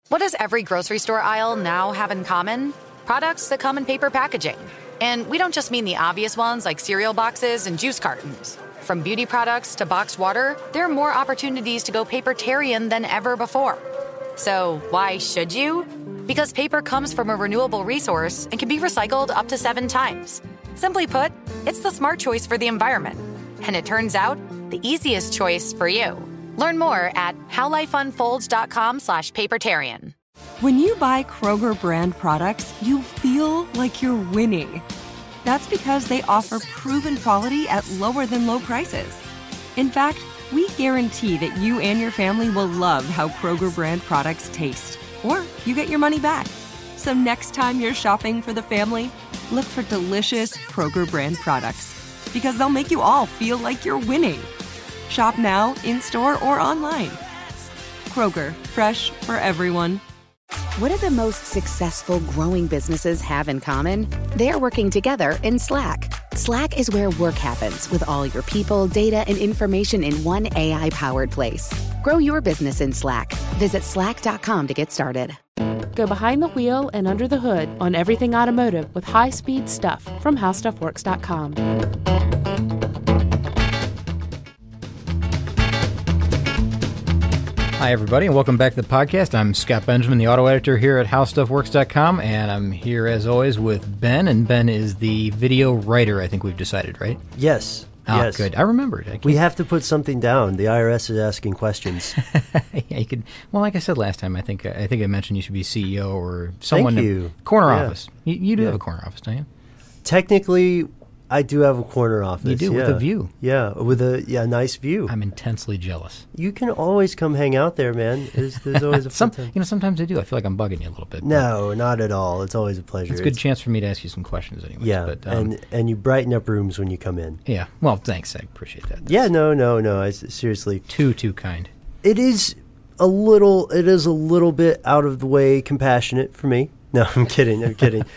What does every grocery store aisle now have in common? Products that come in paper packaging. And we don't just mean the obvious ones like cereal boxes and juice cartons. From beauty products to boxed water, there are more opportunities to go papertarian than ever before. So why should you? Because paper comes from a renewable resource and can be recycled up to 7 times. Simply put, it's the smart choice for the environment. And it turns out, the easiest choice for you. Learn more at howlifeunfolds.com/papertarian. When you buy Kroger brand products, you feel like you're winning. That's because they offer proven quality at lower than low prices. In fact, we guarantee that you and your family will love how Kroger brand products taste, or you get your money back. So next time you're shopping for the family, look for delicious Kroger brand products, because they'll make you all feel like you're winning. Shop now, in-store, or online. Kroger, fresh for everyone. What do the most successful growing businesses have in common? They're working together in Slack. Slack is where work happens with all your people, data, and information in one AI-powered place. Grow your business in Slack. Visit slack.com to get started. Go behind the wheel and under the hood on everything automotive with high-speed stuff from HowStuffWorks.com. Hi, everybody, and welcome back to the podcast. I'm Scott Benjamin, the auto editor here at HowStuffWorks.com, and I'm here, as always, with Ben, and Ben is the video writer, I think we've decided, right? Yes. Oh, yes. Good. I remembered. We have to put something down. The IRS is asking questions. Yeah, you could. Well, like I said last time, I think I mentioned you should be CEO or someone. Thank you. Corner Yeah. office. You do have a corner office, don't you? Technically, I do have a corner office. You do, with a view. Yeah, with a nice view. I'm intensely jealous. You can always come hang out there, man. There's always a fun time. Sometimes I do. I feel like I'm bugging you a little bit. No, not at all. It's always a pleasure. It's a good chance for me to ask you some questions anyway. Yeah, but, and you brighten up rooms when you come in. Yeah. Well, thanks. I appreciate that. Yeah, no. Seriously. Too kind. It is a little bit out of the way compassionate for me. No, I'm kidding.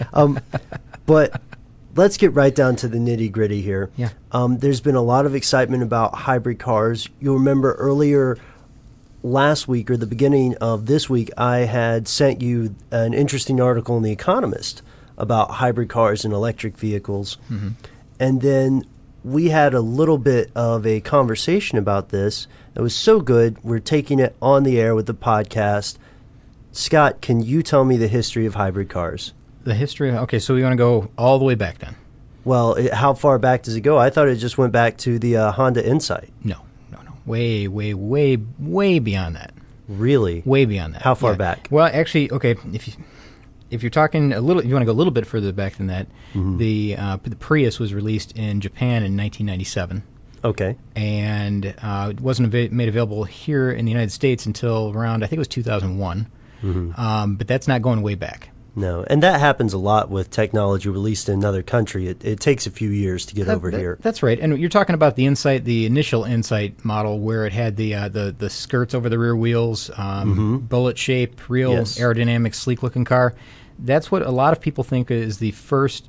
But let's get right down to the nitty-gritty here. Yeah. There's been a lot of excitement about hybrid cars. You'll remember earlier last week or the beginning of this week, I had sent you an interesting article in The Economist about hybrid cars and electric vehicles. Mm-hmm. And then we had a little bit of a conversation about this. It was so good, we're taking it on the air with the podcast. Scott, can you tell me the history of hybrid cars? The history? Okay, so we want to go all the way back then. Well, how far back does it go? I thought it just went back to the Honda Insight. No. Way beyond that. Really? Way beyond that. How far back? Well, actually, okay, if you're talking you want to go a little bit further back than that, mm-hmm. the Prius was released in Japan in 1997. Okay. And it wasn't made available here in the United States until around, I think it was 2001. Mm-hmm. But that's not going way back. No, and that happens a lot with technology released in another country. It takes a few years to get over here. That's right. And you're talking about the Insight, the initial Insight model, where it had the skirts over the rear wheels, mm-hmm. bullet shape, real aerodynamic, sleek-looking car. That's what a lot of people think of as the first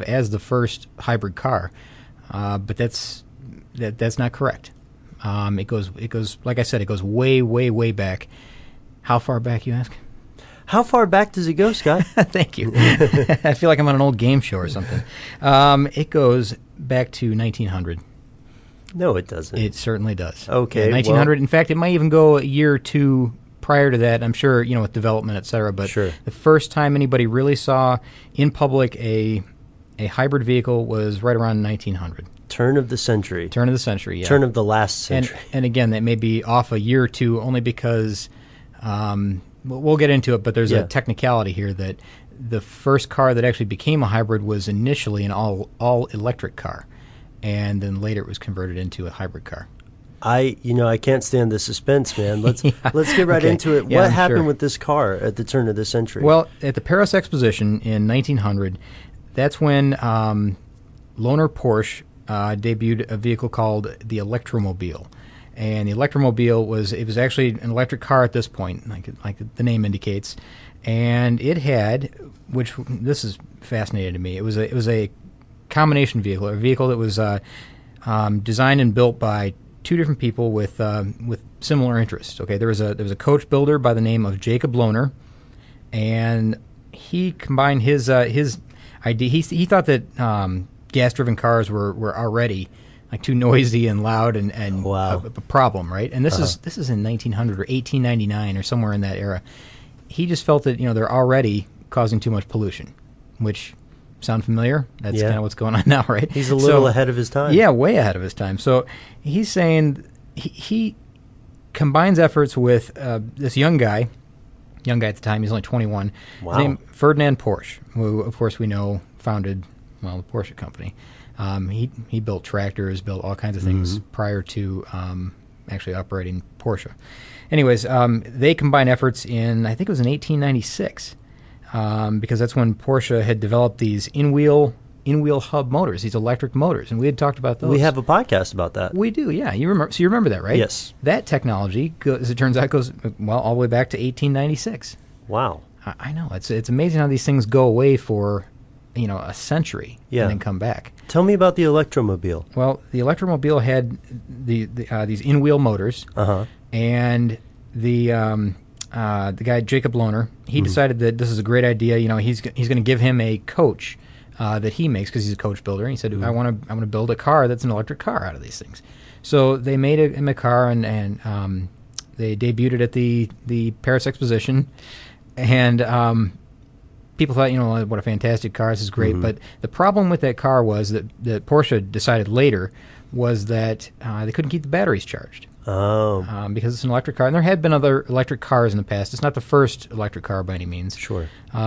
hybrid car. But that's not correct. It goes like I said, it goes way back. How far back, you ask? How far back does it go, Scott? Thank you. I feel like I'm on an old game show or something. It goes back to 1900. No, it doesn't. It certainly does. Okay. Yeah, 1900. In fact, it might even go a year or two prior to that. I'm sure, with development, et cetera. But sure. The first time anybody really saw in public a hybrid vehicle was right around 1900. Turn of the century. Turn of the century, yeah. Turn of the last century. And again, that may be off a year or two only because... we'll get into it, but there's a technicality here that the first car that actually became a hybrid was initially an all electric car, and then later it was converted into a hybrid car. I can't stand the suspense, man. Let's get right into it. Yeah, what happened with this car at the turn of the century? Well, at the Paris Exposition in 1900, that's when Lohner Porsche debuted a vehicle called the Electromobile. And the Electromobile was actually an electric car at this point, like the name indicates, and it had, which this is fascinating to me. It was a combination vehicle, a vehicle that was designed and built by two different people with similar interests. Okay, there was a coach builder by the name of Jacob Lohner, and he combined his idea. He thought that gas-driven cars were already like too noisy and loud and Wow. a problem, right? And this is in 1900 or 1899 or somewhere in that era. He just felt that they're already causing too much pollution, which sound familiar? That's Yeah. kind of what's going on now, right? He's a little ahead of his time. Yeah, way ahead of his time. So he's saying he combines efforts with this young guy at the time. He's only 21. Wow. His name Ferdinand Porsche, who, of course, we know founded the Porsche company. He built tractors, built all kinds of things prior to actually operating Porsche. Anyways, they combined efforts in, I think it was in 1896, because that's when Porsche had developed these in-wheel hub motors, these electric motors, and we had talked about those. We have a podcast about that. We do, yeah. You remember that, right? Yes. That technology, as it turns out, goes all the way back to 1896. Wow. I know. It's amazing how these things go away for a century Yeah. and then come back. Tell me about the Electromobile. Well, the Electromobile had these in-wheel motors, and the guy Jacob Lohner, he decided that this is a great idea. He's going to give him a coach that he makes because he's a coach builder. And he said, I want to build a car that's an electric car out of these things. So they made him a car, and they debuted it at the Paris Exposition, and people thought, what a fantastic car, this is great. But the problem with that car was that Porsche decided later was that they couldn't keep the batteries charged. Oh. Because it's an electric car. And there had been other electric cars in the past. It's not the first electric car by any means. Sure.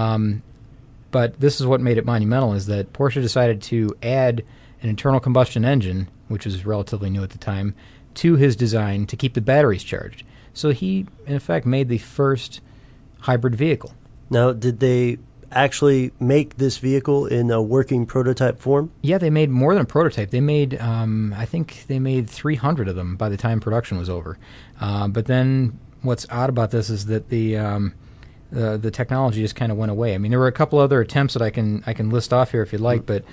But this is what made it monumental, is that Porsche decided to add an internal combustion engine, which was relatively new at the time, to his design to keep the batteries charged. So he, in effect, made the first hybrid vehicle. Now, did they actually make this vehicle in a working prototype form? Yeah, they made more than a prototype. They made, I think they made 300 of them by the time production was over. But then what's odd about this is that the technology just kind of went away. I mean, there were a couple other attempts that I can list off here if you'd like, but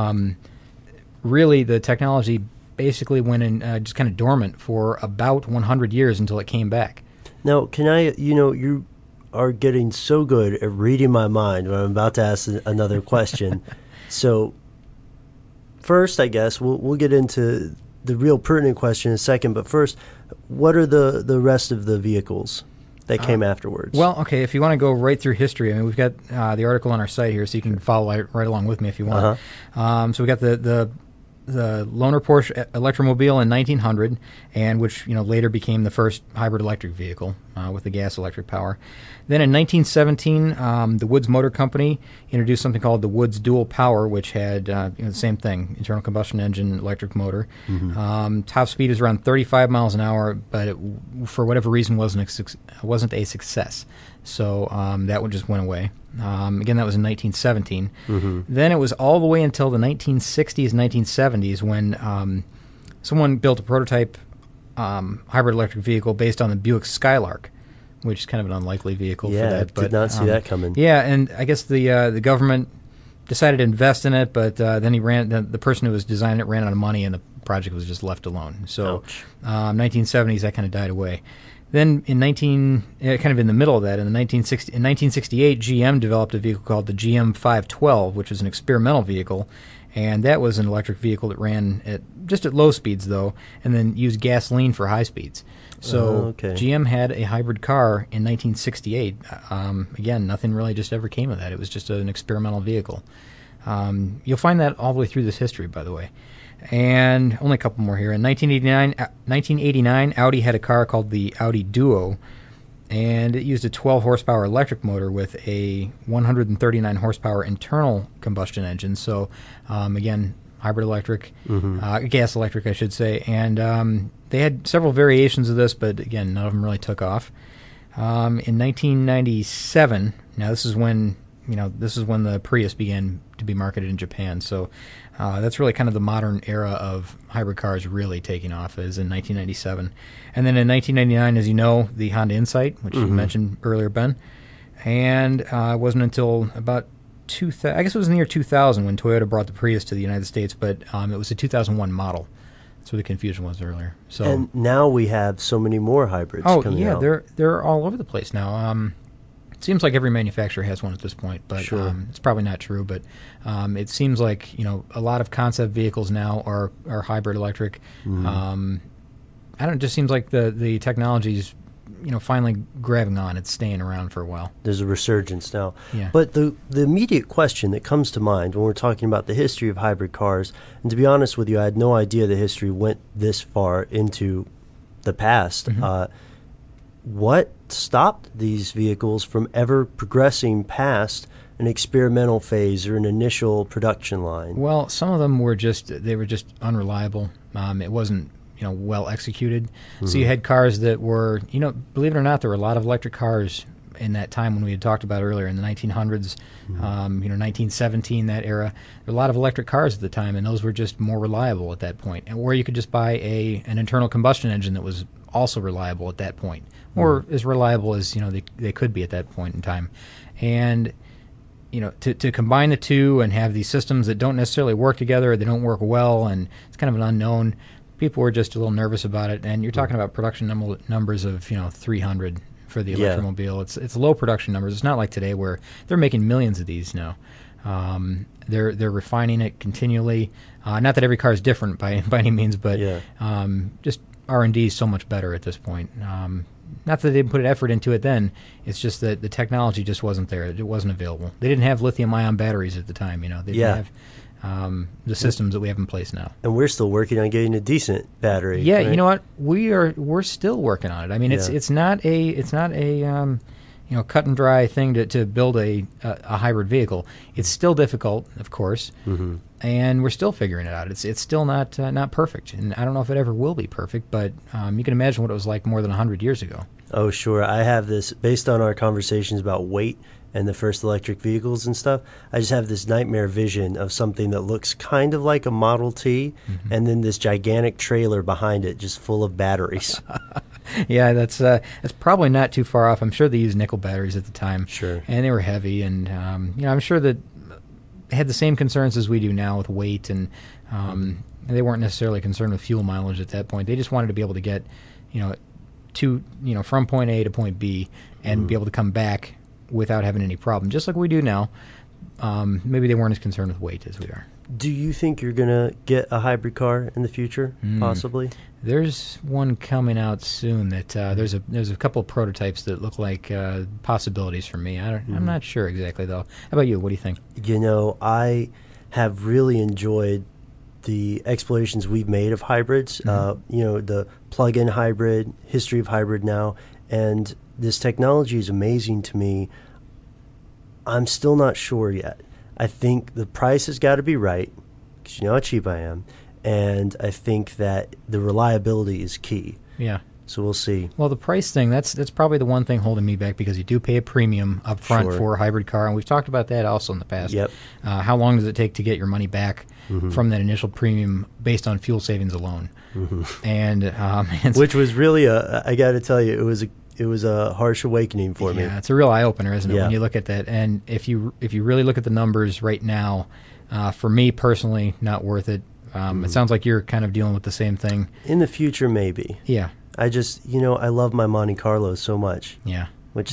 really the technology basically went in just kind of dormant for about 100 years until it came back. Now, can I, you are getting so good at reading my mind when I'm about to ask another question. So first, I guess, we'll get into the real pertinent question in a second, but first, what are the rest of the vehicles that came afterwards? Well, okay, if you want to go right through history, I mean, we've got the article on our site here, so you can follow right along with me if you want. So we got the Lohner Porsche Electromobile in 1900, and which later became the first hybrid electric vehicle with the gas electric power. Then in 1917, the Woods Motor Company introduced something called the Woods Dual Power, which had the same thing, internal combustion engine, electric motor. Top speed is around 35 miles an hour, but it, for whatever reason, wasn't a success. So that one just went away. Again, that was in 1917. Then it was all the way until the 1960s, 1970s when someone built a prototype hybrid electric vehicle based on the Buick Skylark, which is kind of an unlikely vehicle for that. Did not see that coming. Yeah, and I guess the government decided to invest in it, but then the person who was designing it ran out of money, and the project was just left alone. So 1970s, that kind of died away. Then in kind of in the middle of that, in 1968, GM developed a vehicle called the GM 512, which was an experimental vehicle, and that was an electric vehicle that ran at low speeds though, and then used gasoline for high speeds. So GM had a hybrid car in 1968. Again, nothing really just ever came of that. It was just an experimental vehicle. You'll find that all the way through this history, by the way. And only a couple more here. In 1989, Audi had a car called the Audi Duo, and it used a 12-horsepower electric motor with a 139-horsepower internal combustion engine. So, again, hybrid electric, gas electric, I should say. And they had several variations of this, but, again, none of them really took off. In 1997, now this is when the Prius began to be marketed in Japan. So that's really kind of the modern era of hybrid cars really taking off, is in 1997. And then in 1999, as you know, the Honda Insight, which you mentioned earlier, Ben. And it wasn't until about I guess it was in the year 2000 when Toyota brought the Prius to the United States, but it was a 2001 model. That's where the confusion was earlier. So, and now we have so many more hybrids coming out. they're all over the place now. It seems like every manufacturer has one at this point, but Sure. It's probably not true. But it seems like a lot of concept vehicles now are hybrid electric. Mm-hmm. I don't. It just seems like the technology's finally grabbing on. It's staying around for a while. There's a resurgence now. Yeah. But the immediate question that comes to mind when we're talking about the history of hybrid cars, and to be honest with you, I had no idea the history went this far into the past. Mm-hmm. What stopped these vehicles from ever progressing past an experimental phase or an initial production line? Well, some of them were just unreliable. It wasn't well executed. Mm-hmm. So you had cars that were believe it or not, there were a lot of electric cars in that time when we had talked about earlier in the 1900s, 1917, that era. There were a lot of electric cars at the time, and those were just more reliable at that point. And where you could just buy an internal combustion engine that was also reliable at that point, or as reliable as they could be at that point in time. And to combine the two and have these systems that don't necessarily work together, or they don't work well, and it's kind of an unknown. People were just a little nervous about it, and you're talking about production numbers of 300 for the Electromobile. It's low production numbers. It's not like today where they're making millions of these now. They're refining it continually. Not that every car is different by any means, but just R&D is so much better at this point. Not that they didn't put an effort into it then. It's just that the technology just wasn't there. It wasn't available. They didn't have lithium-ion batteries at the time. They didn't have the systems that we have in place now. And we're still working on getting a decent battery. Yeah, right? you know what? We're still working on it. I mean, it's not a cut and dry thing to build a hybrid vehicle. It's still difficult, of course, and we're still figuring it out. It's still not perfect, and I don't know if it ever will be perfect. But you can imagine what it was like more than 100 years ago. Oh, sure. I have this, based on our conversations about weight and the first electric vehicles and stuff, I just have this nightmare vision of something that looks kind of like a Model T, and then this gigantic trailer behind it just full of batteries. Yeah, that's probably not too far off. I'm sure they used nickel batteries at the time. Sure. And they were heavy, and I'm sure that they had the same concerns as we do now with weight, and they weren't necessarily concerned with fuel mileage at that point. They just wanted to be able to get, from point A to point B and be able to come back without having any problem, just like we do now. Maybe they weren't as concerned with weight as we are. Do you think you're going to get a hybrid car in the future, possibly? There's one coming out soon that there's a couple of prototypes that look like possibilities for me. I'm not sure exactly, though. How about you? What do you think? I have really enjoyed the explorations we've made of hybrids, the plug-in hybrid, history of hybrid now, and this technology is amazing to me. I'm still not sure yet. I think the price has got to be right, because you know how cheap I am, and I think that the reliability is key. Yeah. So we'll see. Well, the price thing, that's probably the one thing holding me back, because you do pay a premium up front for a hybrid car, and we've talked about that also in the past. Yep. How long does it take to get your money back from that initial premium based on fuel savings alone? And which was really I got to tell you, it was a harsh awakening for me. Yeah, it's a real eye-opener, isn't it, Yeah. when you look at that? And if you really look at the numbers right now, for me personally, not worth it. It sounds like you're kind of dealing with the same thing. In the future, maybe. Yeah. I just, I love my Monte Carlo so much. Yeah. Which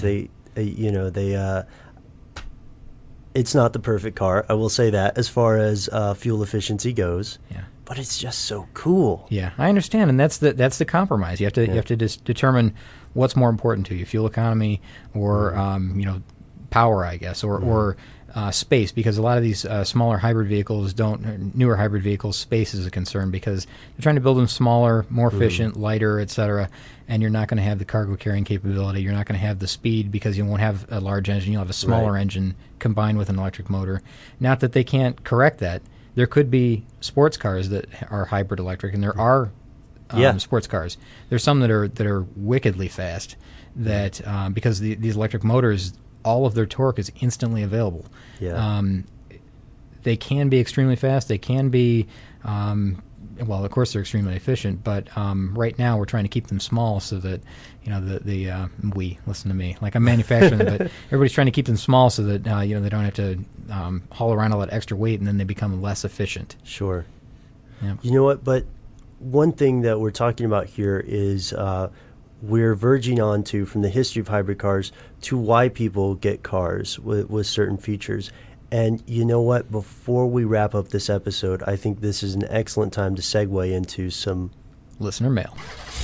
it's not the perfect car, I will say that, as far as fuel efficiency goes. Yeah. But it's just so cool. Yeah, I understand, and that's the compromise. You have to just determine what's more important to you: fuel economy or power, I guess, or space. Because a lot of these smaller hybrid vehicles newer hybrid vehicles, space is a concern, because they're trying to build them smaller, more efficient, lighter, etc. And you're not going to have the cargo carrying capability. You're not going to have the speed, because you won't have a large engine. You'll have a smaller engine combined with an electric motor. Not that they can't correct that. There could be sports cars that are hybrid electric, and there are sports cars. There's some that are wickedly fast, that because these electric motors, all of their torque is instantly available. Yeah. They can be extremely fast. They can be, well, of course they're extremely efficient, but right now we're trying to keep them small so that, we, listen to me, like I'm manufacturing them, but everybody's trying to keep them small so that, they don't have to haul around all that extra weight, and then they become less efficient. Sure. Yeah. You know what? But one thing that we're talking about here is we're verging on to, from the history of hybrid cars to why people get cars with certain features. And you know what? Before we wrap up this episode, I think this is an excellent time to segue into some listener mail.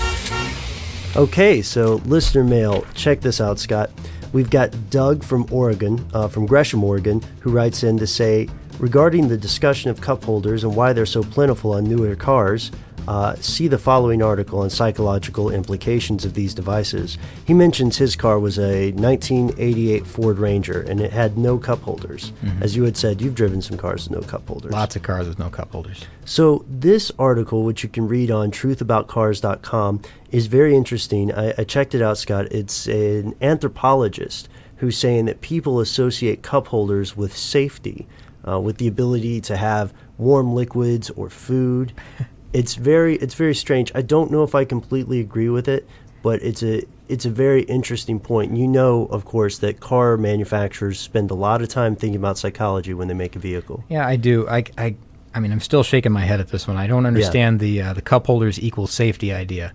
Okay, so listener mail. Check this out, Scott. We've got Doug from Oregon, from Gresham, Oregon, who writes in to say, regarding the discussion of cup holders and why they're so plentiful on newer cars, see the following article on psychological implications of these devices. He mentions his car was a 1988 Ford Ranger, and it had no cup holders. Mm-hmm. As you had said, you've driven some cars with no cup holders. Lots of cars with no cup holders. So this article, which you can read on truthaboutcars.com, is very interesting. I checked it out, Scott. It's an anthropologist who's saying that people associate cup holders with safety, with the ability to have warm liquids or food. It's very strange. I don't know if I completely agree with it, but it's a very interesting point. You know, of course, that car manufacturers spend a lot of time thinking about psychology when they make a vehicle. Yeah, I do. I mean, I'm still shaking my head at this one. I don't understand the cup holders equal safety idea.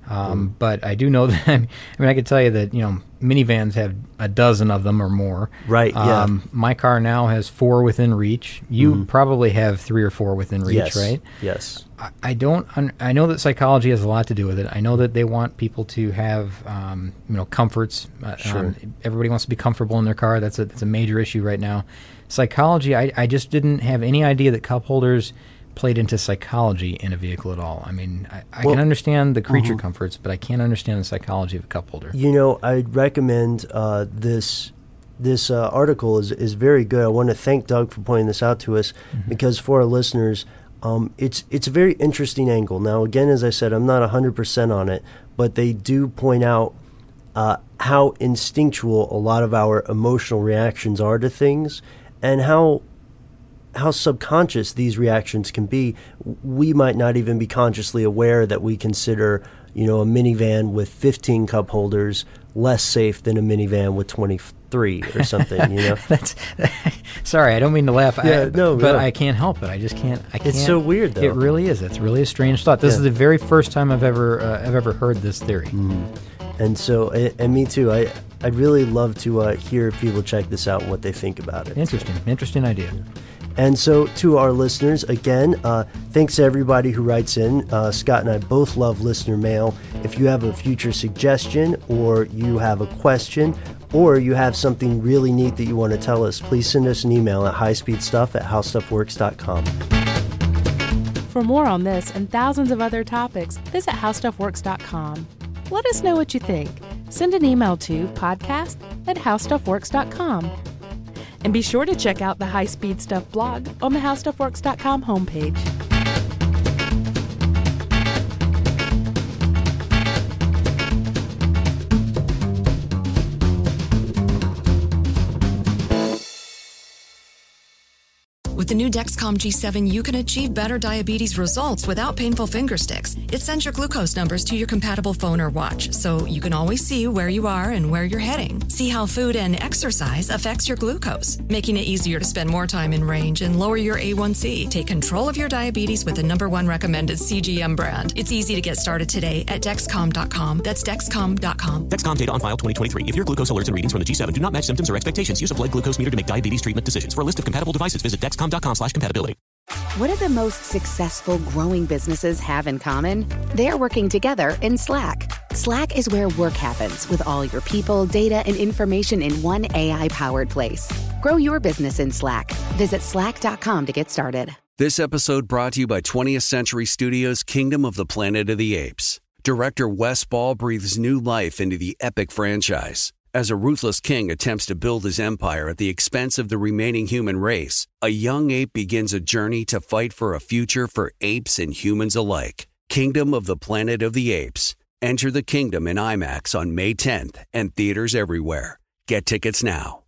But I do know that, I can tell you that, minivans have a dozen of them or more. Right, yeah. My car now has 4 within reach. You probably have 3 or 4 within reach, yes. right? Yes. I know that psychology has a lot to do with it. I know that they want people to have, comforts. Sure. Everybody wants to be comfortable in their car. That's a major issue right now. Psychology, I just didn't have any idea that cup holders played into psychology in a vehicle at all. I mean, I can understand the creature comforts, but I can't understand the psychology of a cup holder. I'd recommend this article is very good. I want to thank Doug for pointing this out to us, because for our listeners, it's a very interesting angle. Now, again, as I said, I'm not 100% on it, but they do point out how instinctual a lot of our emotional reactions are to things, and how subconscious these reactions can be. We might not even be consciously aware that we consider, a minivan with 15 cup holders less safe than a minivan with 23 or something, That's sorry, I don't mean to laugh. But I can't help it. I just can't. It's so weird, though. It really is. It's really a strange thought. This is the very first time I've ever heard this theory. And so, and me too. I'd really love to hear if people check this out and what they think about it. Interesting idea. And so, to our listeners, again, thanks to everybody who writes in. Scott and I both love listener mail. If you have a future suggestion, or you have a question, or you have something really neat that you want to tell us, please send us an email at highspeedstuff@howstuffworks.com. For more on this and thousands of other topics, visit howstuffworks.com. Let us know what you think. Send an email to podcast@howstuffworks.com. And be sure to check out the High Speed Stuff blog on the howstuffworks.com homepage. With the new Dexcom G7, you can achieve better diabetes results without painful finger sticks. It sends your glucose numbers to your compatible phone or watch, so you can always see where you are and where you're heading. See how food and exercise affects your glucose, making it easier to spend more time in range and lower your A1C. Take control of your diabetes with the #1 recommended CGM brand. It's easy to get started today at Dexcom.com. That's Dexcom.com. Dexcom data on file 2023. If your glucose alerts and readings from the G7 do not match symptoms or expectations, use a blood glucose meter to make diabetes treatment decisions. For a list of compatible devices, visit Dexcom.com/compatibility. What do the most successful growing businesses have in common? They're working together in Slack. Slack is where work happens, with all your people, data, and information in one AI-powered place. Grow your business in Slack. Visit slack.com to get started. This episode brought to you by 20th Century Studios' Kingdom of the Planet of the Apes. Director Wes Ball breathes new life into the epic franchise. As a ruthless king attempts to build his empire at the expense of the remaining human race, a young ape begins a journey to fight for a future for apes and humans alike. Kingdom of the Planet of the Apes. Enter the kingdom in IMAX on May 10th and theaters everywhere. Get tickets now.